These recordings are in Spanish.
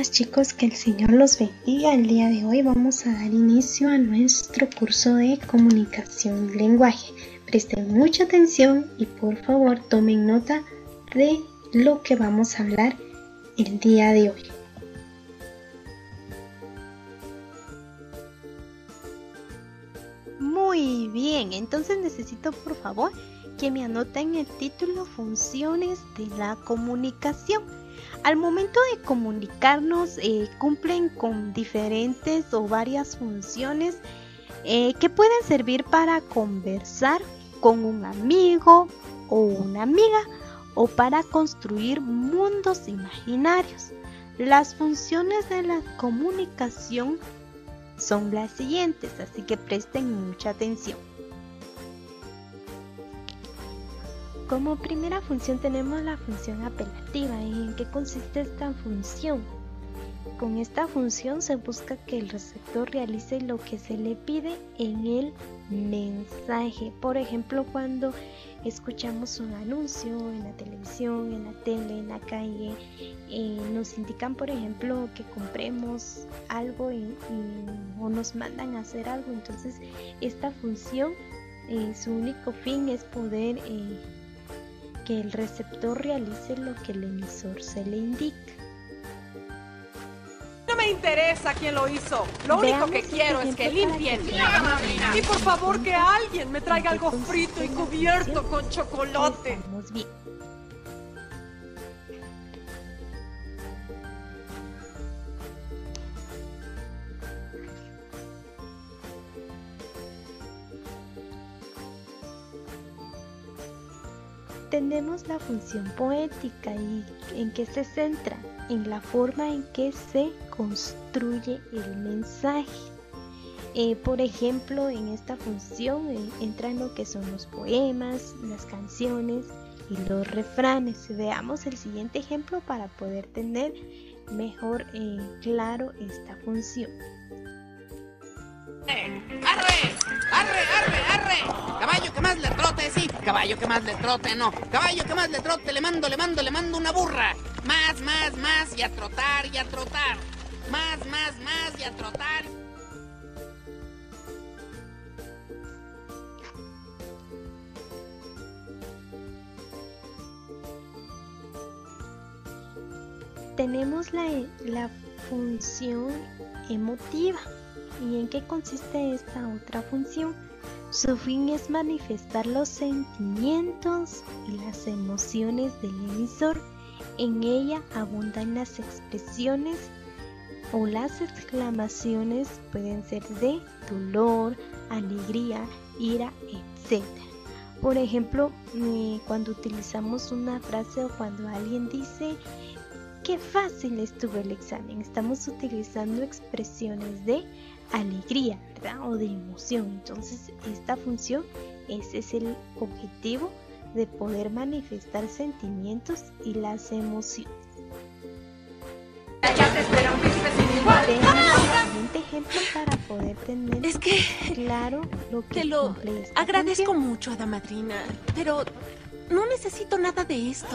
días chicos, que el Señor los bendiga. El día de hoy vamos a dar inicio a nuestro curso de comunicación y lenguaje. Presten mucha atención y por favor tomen nota de lo que vamos a hablar el día de hoy. Muy bien, entonces necesito por favor que me anoten el título Funciones de la comunicación. Al momento de comunicarnos cumplen con diferentes o varias funciones que pueden servir para conversar con un amigo o una amiga o para construir mundos imaginarios. Las funciones de la comunicación son las siguientes, así que presten mucha atención. Como primera función tenemos la función apelativa. ¿En qué consiste esta función? Con esta función se busca que el receptor realice lo que se le pide en el mensaje. Por ejemplo, cuando escuchamos un anuncio en la televisión, en la tele, en la calle, nos indican, por ejemplo, que compremos algo o nos mandan a hacer algo. Entonces, esta función, su único fin es poder que el receptor realice lo que el emisor se le indica. No me interesa quién lo hizo. Lo único que quiero es que limpien. Y por favor que alguien me traiga algo frito y cubierto con chocolate. Estamos bien. Tenemos la función poética. ¿Y en qué se centra? En la forma en que se construye el mensaje. Por ejemplo, en esta función entran lo que son los poemas, las canciones y los refranes. Veamos el siguiente ejemplo para poder tener mejor claro esta función. ¡Arre! ¡Arre, arre, arre! Caballo que más le trote, sí. Caballo que más le trote, no. Caballo que más le trote, le mando una burra. Más, y a trotar, y a trotar. Más, y a trotar. Tenemos la función emotiva. ¿Y en qué consiste esta otra función? Su fin es manifestar los sentimientos y las emociones del emisor. En ella abundan las expresiones o las exclamaciones, pueden ser de dolor, alegría, ira, etc. Por ejemplo, cuando utilizamos una frase o cuando alguien dice ¡qué fácil estuvo el examen!, estamos utilizando expresiones de alegría, ¿verdad? O de emoción. Entonces, esta función, ese es el objetivo de poder manifestar sentimientos y las emociones. Veamos el siguiente ejemplo para poder tener claro lo que te lo cumple esta agradezco función. mucho, hada madrina, pero no necesito nada de esto.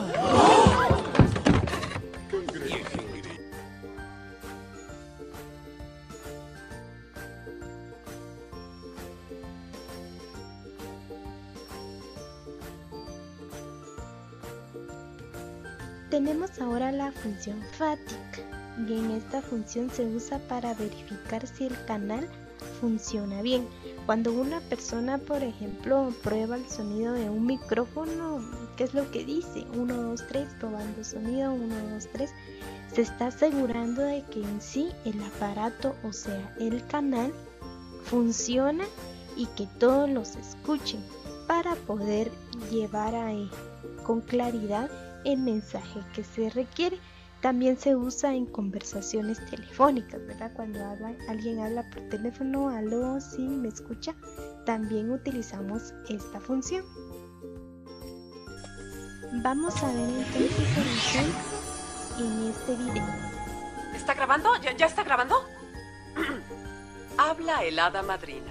Tenemos ahora la función fática, y en esta función se usa para verificar si el canal funciona bien. Cuando una persona, por ejemplo, prueba el sonido de un micrófono, ¿qué es lo que dice? 1, 2, 3, probando sonido, 1, 2, 3. Se está asegurando de que en sí el aparato, o sea, el canal, funciona y que todos los escuchen para poder llevar con claridad el mensaje que se requiere. También se usa en conversaciones telefónicas, ¿verdad? Cuando alguien habla por teléfono, aló, sí, ¿me escucha? También utilizamos esta función. Vamos a ver entonces el ejemplo en este video. ¿Está grabando? ¿Ya está grabando? Habla el hada madrina.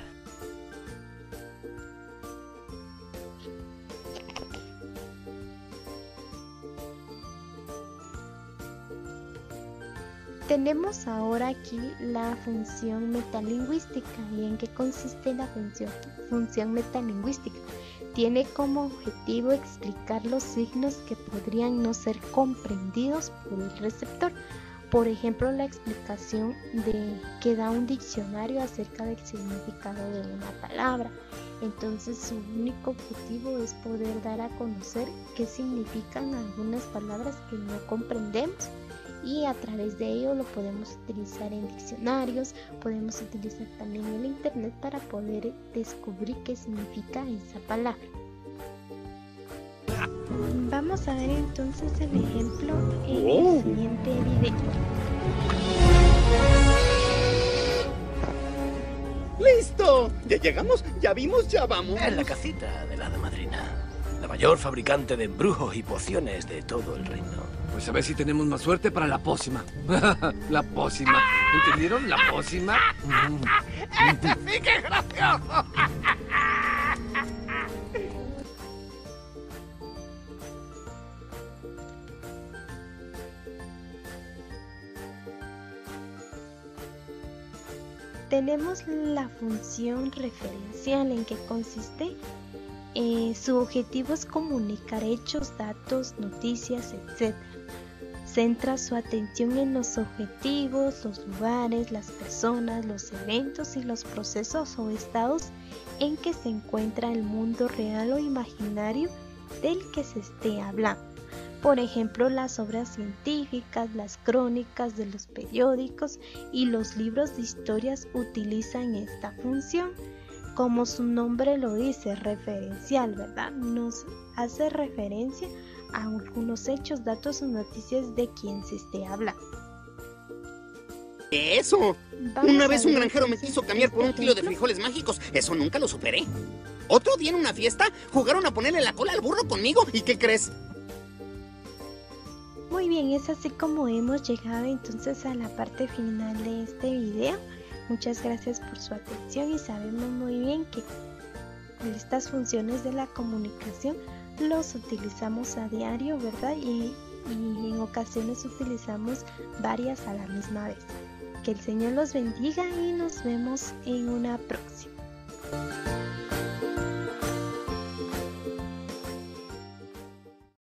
Tenemos ahora aquí la función metalingüística. ¿Y en qué consiste la función metalingüística? Tiene como objetivo explicar los signos que podrían no ser comprendidos por el receptor. Por ejemplo, la explicación que da un diccionario acerca del significado de una palabra. Entonces, su único objetivo es poder dar a conocer qué significan algunas palabras que no comprendemos, y a través de ello lo podemos utilizar en diccionarios, podemos utilizar también el internet para poder descubrir qué significa esa palabra. Vamos a ver entonces el ejemplo en el siguiente video. ¡Listo! Ya llegamos, ya vimos, ya vamos. En la casita de la hada madrina, la mayor fabricante de embrujos y pociones de todo el reino. Pues a ver si tenemos más suerte para la pócima. La pócima. ¿Entendieron? La pócima. ¡Sí, qué gracioso! Tenemos la función referencial. ¿En qué consiste? Su objetivo es comunicar hechos, datos, noticias, etc. Centra su atención en los objetivos, los lugares, las personas, los eventos y los procesos o estados en que se encuentra el mundo real o imaginario del que se esté hablando. Por ejemplo, las obras científicas, las crónicas de los periódicos y los libros de historias utilizan esta función. Como su nombre lo dice, referencial, ¿verdad? Nos hace referencia a algunos hechos, datos o noticias de quien se esté hablando. ¡Eso! Una vez un granjero me quiso cambiar por un kilo de frijoles mágicos. Eso nunca lo superé. Otro día en una fiesta jugaron a ponerle la cola al burro conmigo. ¿Y qué crees? Muy bien, es así como hemos llegado entonces a la parte final de este video. Muchas gracias por su atención y sabemos muy bien que estas funciones de la comunicación los utilizamos a diario, ¿verdad? Y en ocasiones utilizamos varias a la misma vez. Que el Señor los bendiga y nos vemos en una próxima.